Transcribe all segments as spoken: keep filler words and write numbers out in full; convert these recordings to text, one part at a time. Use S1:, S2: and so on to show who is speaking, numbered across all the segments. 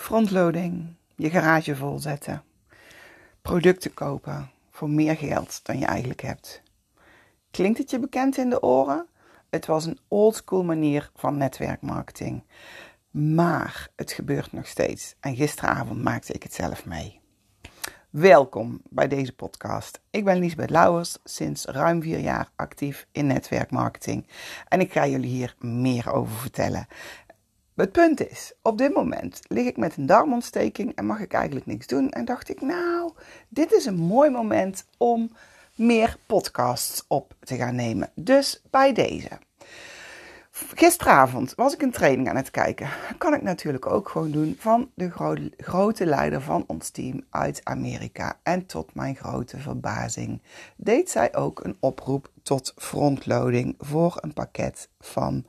S1: Frontloading, je garage volzetten, producten kopen voor meer geld dan je eigenlijk hebt. Klinkt het je bekend in de oren? Het was een oldschool manier van netwerkmarketing. Maar het gebeurt nog steeds. En gisteravond maakte ik het zelf mee. Welkom bij deze podcast. Ik ben Liesbeth Lauwers, sinds ruim vier jaar actief in netwerkmarketing. En ik ga jullie hier meer over vertellen. Het punt is, op dit moment lig ik met een darmontsteking en mag ik eigenlijk niks doen. En dacht ik, nou, dit is een mooi moment om meer podcasts op te gaan nemen. Dus bij deze. Gisteravond was ik een training aan het kijken. Dat kan ik natuurlijk ook gewoon doen van de gro- grote leider van ons team uit Amerika. En tot mijn grote verbazing deed zij ook een oproep tot frontloading voor een pakket van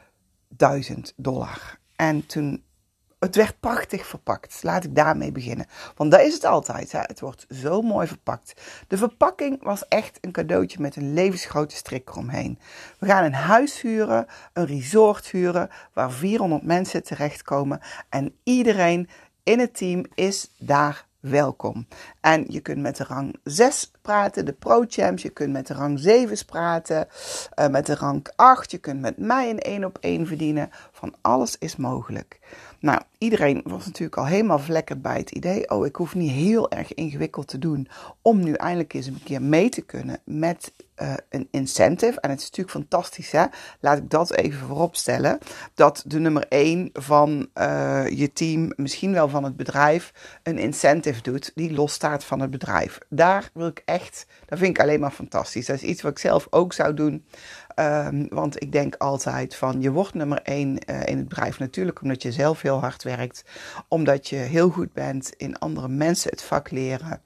S1: duizend dollar. En toen, het werd prachtig verpakt. Laat ik daarmee beginnen. Want dat is het altijd. Hè? Het wordt zo mooi verpakt. De verpakking was echt een cadeautje met een levensgrote strik eromheen. We gaan een huis huren, een resort huren, waar vierhonderd mensen terechtkomen. En iedereen in het team is daar welkom. En je kunt met de rang zes praten, de pro-champs. Je kunt met de rang zeven praten, uh, met de rang acht. Je kunt met mij een één op één verdienen. Van alles is mogelijk. Nou, iedereen was natuurlijk al helemaal vlekkerd bij het idee. Oh, ik hoef niet heel erg ingewikkeld te doen om nu eindelijk eens een keer mee te kunnen met uh, een incentive. En het is natuurlijk fantastisch, hè? Laat ik dat even voorop stellen. Dat de nummer één van uh, je team, misschien wel van het bedrijf, een incentive doet die losstaat van het bedrijf. Daar wil ik echt, dat vind ik alleen maar fantastisch. Dat is iets wat ik zelf ook zou doen. Um, want ik denk altijd van, je wordt nummer één uh, in het bedrijf natuurlijk omdat je zelf heel hard werkt. Omdat je heel goed bent in andere mensen het vak leren.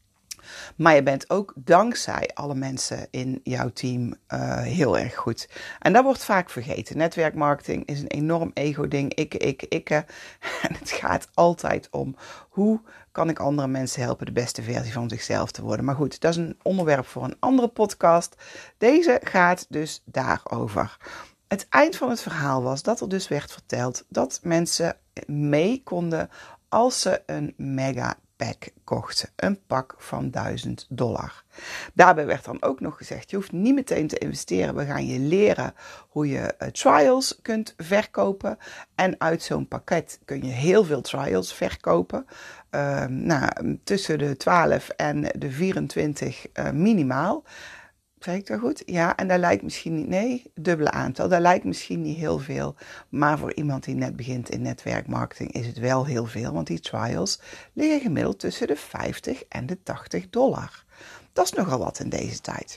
S1: Maar je bent ook dankzij alle mensen in jouw team uh, heel erg goed. En dat wordt vaak vergeten. Netwerkmarketing is een enorm ego-ding. Ik, ik, ik. En het gaat altijd om hoe kan ik andere mensen helpen de beste versie van zichzelf te worden. Maar goed, dat is een onderwerp voor een andere podcast. Deze gaat dus daarover. Het eind van het verhaal was dat er dus werd verteld dat mensen mee konden als ze een mega pack kochten. Een pak van duizend dollar. Daarbij werd dan ook nog gezegd, je hoeft niet meteen te investeren. We gaan je leren hoe je uh, trials kunt verkopen. En uit zo'n pakket kun je heel veel trials verkopen. Uh, nou, tussen de twaalf en de vierentwintig uh, minimaal. Zeg ik dat goed? Ja, en dat lijkt misschien niet, nee, dubbele aantal. Dat lijkt misschien niet heel veel. Maar voor iemand die net begint in netwerkmarketing is het wel heel veel. Want die trials liggen gemiddeld tussen de vijftig en de tachtig dollar. Dat is nogal wat in deze tijd.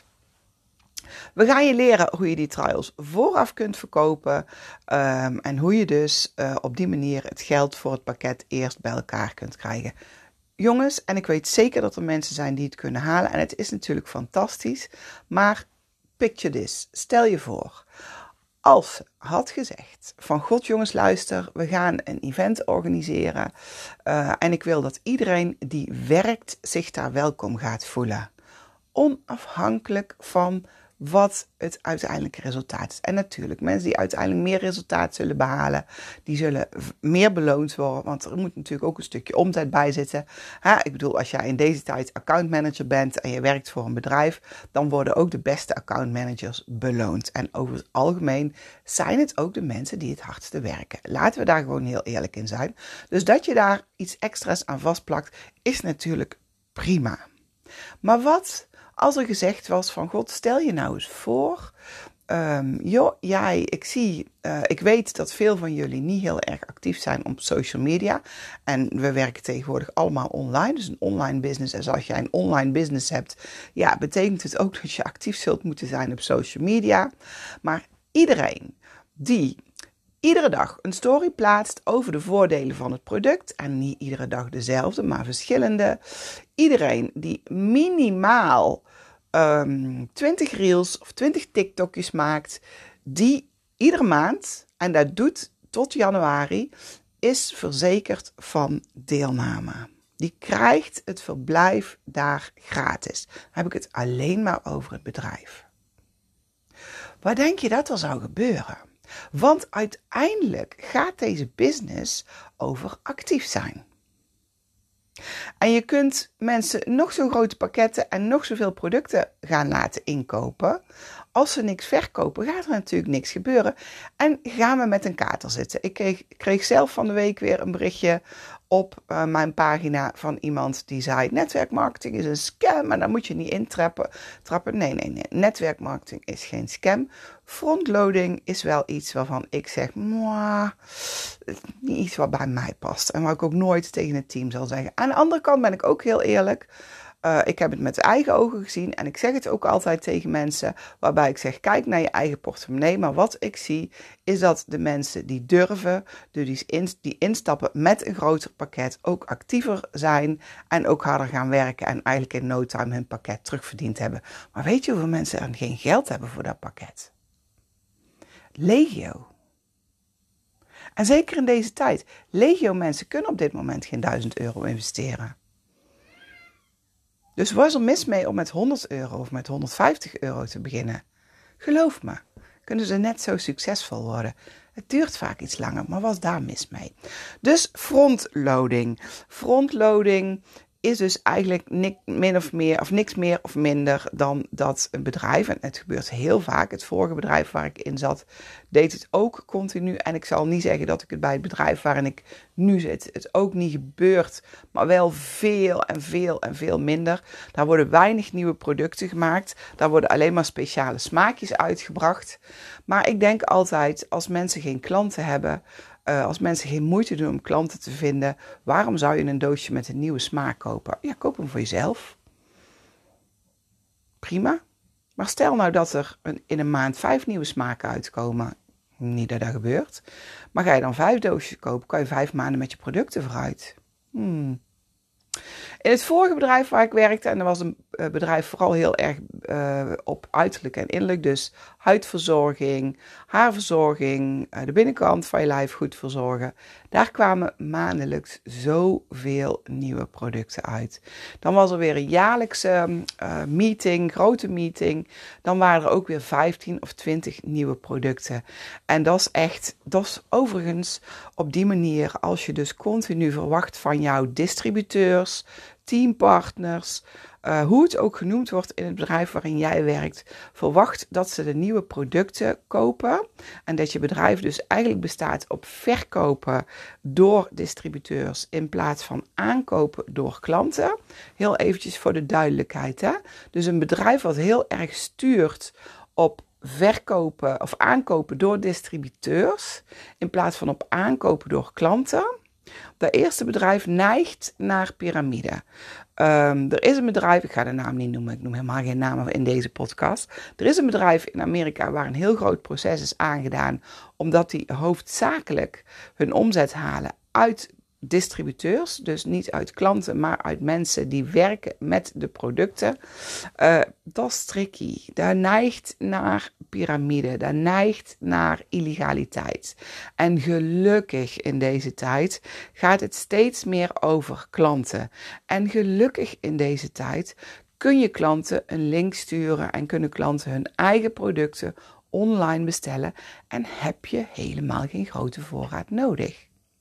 S1: We gaan je leren hoe je die trials vooraf kunt verkopen. Um, en hoe je dus uh, op die manier het geld voor het pakket eerst bij elkaar kunt krijgen. Jongens, en ik weet zeker dat er mensen zijn die het kunnen halen. En het is natuurlijk fantastisch. Maar picture this. Stel je voor. Als ze had gezegd van god jongens luister. We gaan een event organiseren. Uh, en ik wil dat iedereen die werkt zich daar welkom gaat voelen. Onafhankelijk van wat het uiteindelijke resultaat is. En natuurlijk, mensen die uiteindelijk meer resultaat zullen behalen, die zullen meer beloond worden. Want er moet natuurlijk ook een stukje omzet bij zitten. Ha, ik bedoel, als jij in deze tijd accountmanager bent en je werkt voor een bedrijf, dan worden ook de beste accountmanagers beloond. En over het algemeen zijn het ook de mensen die het hardste werken. Laten we daar gewoon heel eerlijk in zijn. Dus dat je daar iets extra's aan vastplakt, is natuurlijk prima. Maar wat als er gezegd was van god, stel je nou eens voor, um, joh, jij, ik zie, uh, ik weet dat veel van jullie niet heel erg actief zijn op social media. En we werken tegenwoordig allemaal online, dus een online business. En als jij een online business hebt, ja, betekent het ook dat je actief zult moeten zijn op social media. Maar iedereen die iedere dag een story plaatst over de voordelen van het product. En niet iedere dag dezelfde, maar verschillende. Iedereen die minimaal um, twintig reels of twintig TikTokjes maakt. Die iedere maand, en dat doet tot januari, is verzekerd van deelname. Die krijgt het verblijf daar gratis. Dan heb ik het alleen maar over het bedrijf. Wat denk je dat er zou gebeuren? Want uiteindelijk gaat deze business over actief zijn. En je kunt mensen nog zo'n grote pakketten en nog zoveel producten gaan laten inkopen. Als ze niks verkopen, gaat er natuurlijk niks gebeuren. En gaan we met een kater zitten. Ik kreeg, kreeg zelf van de week weer een berichtje op uh, mijn pagina van iemand die zei: netwerkmarketing is een scam en daar moet je niet intrappen. Trappen. Nee, nee, nee. Netwerkmarketing is geen scam. Frontloading is wel iets waarvan ik zeg: mwah, niet iets wat bij mij past. En waar ik ook nooit tegen het team zal zeggen. Aan de andere kant ben ik ook heel eerlijk. Uh, ik heb het met eigen ogen gezien en ik zeg het ook altijd tegen mensen, waarbij ik zeg: kijk naar je eigen portemonnee. Maar wat ik zie is dat de mensen die durven, die, in, die instappen met een groter pakket, ook actiever zijn en ook harder gaan werken en eigenlijk in no time hun pakket terugverdiend hebben. Maar weet je hoeveel mensen er geen geld hebben voor dat pakket? Legio. En zeker in deze tijd. Legio mensen kunnen op dit moment geen duizend euro investeren. Dus wat is er mis mee om met honderd euro of met honderdvijftig euro te beginnen? Geloof me, kunnen ze net zo succesvol worden. Het duurt vaak iets langer, maar wat is daar mis mee? Dus frontloading. Frontloading is dus eigenlijk niks, min of meer, of niks meer of minder dan dat een bedrijf, en het gebeurt heel vaak, het vorige bedrijf waar ik in zat, deed het ook continu. En ik zal niet zeggen dat ik het bij het bedrijf waarin ik nu zit, het ook niet gebeurt, maar wel veel en veel en veel minder. Daar worden weinig nieuwe producten gemaakt. Daar worden alleen maar speciale smaakjes uitgebracht. Maar ik denk altijd, als mensen geen klanten hebben, Uh, als mensen geen moeite doen om klanten te vinden, waarom zou je een doosje met een nieuwe smaak kopen? Ja, koop hem voor jezelf. Prima. Maar stel nou dat er een, in een maand vijf nieuwe smaken uitkomen. Niet dat dat gebeurt. Maar ga je dan vijf doosjes kopen, kan je vijf maanden met je producten vooruit. Hmm. In het vorige bedrijf waar ik werkte, en dat was een bedrijf vooral heel erg uh, op uiterlijk en innerlijk, dus huidverzorging, haarverzorging, uh, de binnenkant van je lijf goed verzorgen. Daar kwamen maandelijks zoveel nieuwe producten uit. Dan was er weer een jaarlijkse uh, meeting, grote meeting. Dan waren er ook weer vijftien of twintig nieuwe producten. En dat is echt, dat is overigens op die manier, als je dus continu verwacht van jouw distributeurs, teampartners, uh, hoe het ook genoemd wordt in het bedrijf waarin jij werkt, verwacht dat ze de nieuwe producten kopen en dat je bedrijf dus eigenlijk bestaat op verkopen door distributeurs in plaats van aankopen door klanten. Heel eventjes voor de duidelijkheid, hè? Dus een bedrijf wat heel erg stuurt op verkopen of aankopen door distributeurs in plaats van op aankopen door klanten. Dat eerste bedrijf neigt naar piramide. Um, er is een bedrijf, ik ga de naam niet noemen, ik noem helemaal geen namen in deze podcast. Er is een bedrijf in Amerika waar een heel groot proces is aangedaan, omdat die hoofdzakelijk hun omzet halen uit distributeurs, dus niet uit klanten, maar uit mensen die werken met de producten. Uh, dat is tricky. Dat neigt naar piramide, dat neigt naar illegaliteit. En gelukkig in deze tijd gaat het steeds meer over klanten. En gelukkig in deze tijd kun je klanten een link sturen en kunnen klanten hun eigen producten online bestellen en heb je helemaal geen grote voorraad nodig.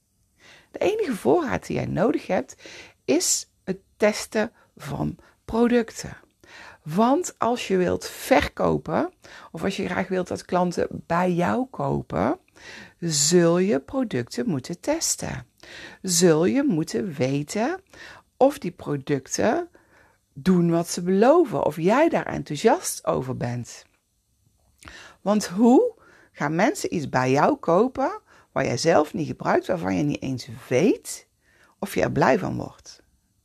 S1: De enige voorraad die jij nodig hebt, is het testen van producten. Want als je wilt verkopen, of als je graag wilt dat klanten bij jou kopen, zul je producten moeten testen. Zul je moeten weten of die producten doen wat ze beloven, of jij daar enthousiast over bent. Want hoe gaan mensen iets bij jou kopen waar jij zelf niet gebruikt, waarvan je niet eens weet of je er blij van wordt?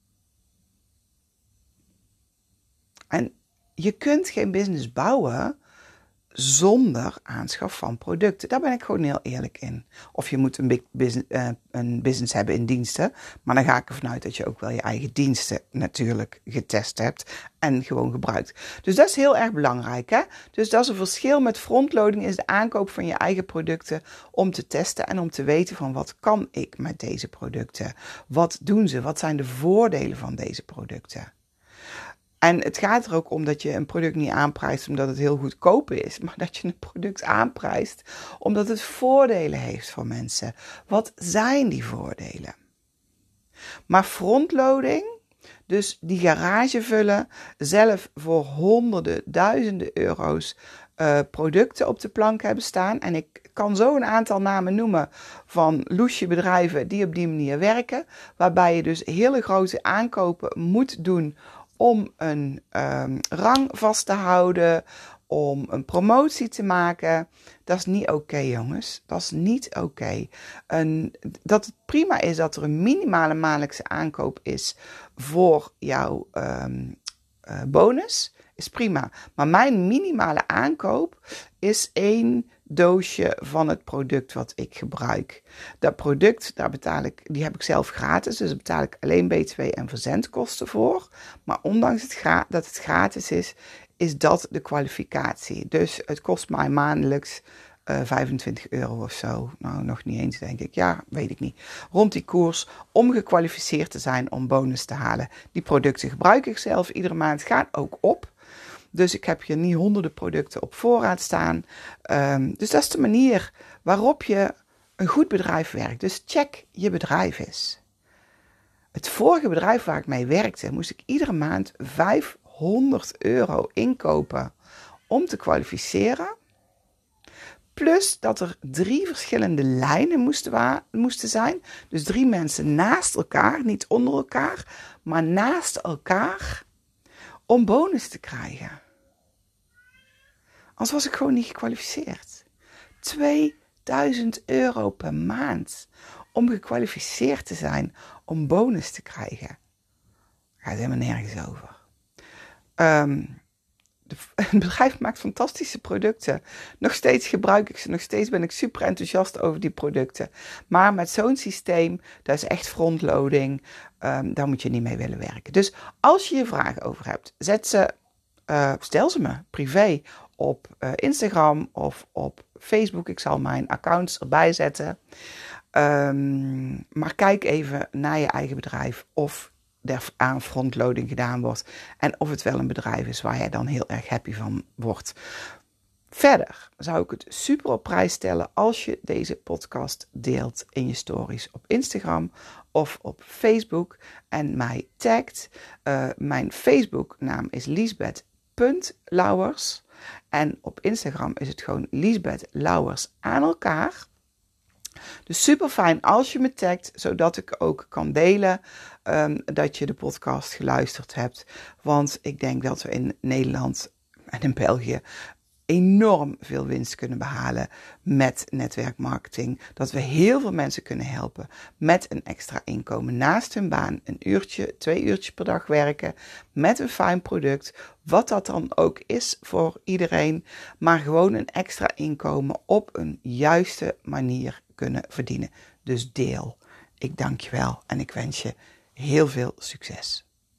S1: En je kunt geen business bouwen zonder aanschaf van producten. Daar ben ik gewoon heel eerlijk in. Of je moet een, big business, uh, een business hebben in diensten, maar dan ga ik ervan uit dat je ook wel je eigen diensten natuurlijk getest hebt en gewoon gebruikt. Dus dat is heel erg belangrijk, hè? Dus dat is een verschil met frontloading, is de aankoop van je eigen producten om te testen en om te weten van wat kan ik met deze producten? Wat doen ze? Wat zijn de voordelen van deze producten? En het gaat er ook om dat je een product niet aanprijst omdat het heel goedkoop is, maar dat je een product aanprijst omdat het voordelen heeft voor mensen. Wat zijn die voordelen? Maar frontloading, dus die garage vullen, zelf voor honderden, duizenden euro's uh, producten op de plank hebben staan. En ik kan zo een aantal namen noemen van loesje bedrijven die op die manier werken. Waarbij je dus hele grote aankopen moet doen om een um, rang vast te houden, om een promotie te maken. Dat is niet oké, okay, jongens. Dat is niet oké. Okay. Dat het prima is dat er een minimale maandelijkse aankoop is voor jouw um, uh, bonus, is prima. Maar mijn minimale aankoop is één doosje van het product wat ik gebruik. Dat product, daar betaal ik, die heb ik zelf gratis, dus daar betaal ik alleen B T W en verzendkosten voor. Maar ondanks het gra- dat het gratis is, is dat de kwalificatie. Dus het kost mij maandelijks uh, vijfentwintig euro of zo. Nou, nog niet eens, denk ik. Ja, weet ik niet. Rond die koers om gekwalificeerd te zijn om bonus te halen. Die producten gebruik ik zelf iedere maand, gaan ook op. Dus ik heb hier niet honderden producten op voorraad staan. Um, dus dat is de manier waarop je een goed bedrijf werkt. Dus check je bedrijf eens. Het vorige bedrijf waar ik mee werkte, moest ik iedere maand vijfhonderd euro inkopen om te kwalificeren. Plus dat er drie verschillende lijnen moesten, wa- moesten zijn. Dus drie mensen naast elkaar, niet onder elkaar, maar naast elkaar, om bonus te krijgen. Anders was ik gewoon niet gekwalificeerd. tweeduizend euro per maand om gekwalificeerd te zijn om bonus te krijgen. Daar gaat helemaal nergens over. Um, de, het bedrijf maakt fantastische producten. Nog steeds gebruik ik ze. Nog steeds ben ik super enthousiast over die producten. Maar met zo'n systeem, dat is echt frontloading. Um, daar moet je niet mee willen werken. Dus als je je vragen over hebt, zet ze, uh, stel ze me privé op uh, Instagram of op Facebook. Ik zal mijn accounts erbij zetten. Um, maar kijk even naar je eigen bedrijf of er aan frontloading gedaan wordt. En of het wel een bedrijf is waar jij dan heel erg happy van wordt. Verder zou ik het super op prijs stellen als je deze podcast deelt in je stories op Instagram of op Facebook en mij tagt. Uh, mijn Facebook naam is liesbeth punt lauwers en op Instagram is het gewoon Liesbeth Lauwers aan elkaar. Dus super fijn als je me tagt, zodat ik ook kan delen um, dat je de podcast geluisterd hebt. Want ik denk dat we in Nederland en in België enorm veel winst kunnen behalen met netwerkmarketing. Dat we heel veel mensen kunnen helpen met een extra inkomen naast hun baan. Een uurtje, twee uurtjes per dag werken met een fijn product. Wat dat dan ook is voor iedereen. Maar gewoon een extra inkomen op een juiste manier kunnen verdienen. Dus deel. Ik dank je wel en ik wens je heel veel succes.